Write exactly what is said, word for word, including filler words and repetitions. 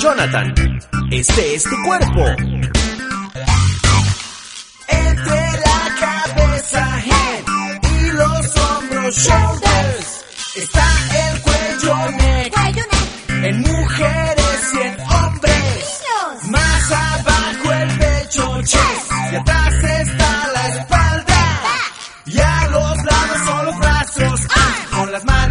Jonathan, este es tu cuerpo. Entre la cabeza, head, y los hombros, shoulders, está el cuello, neck, en mujeres y en hombres. Más abajo el pecho, chest, y atrás está la espalda. Y a los lados son los brazos, ah, con las manos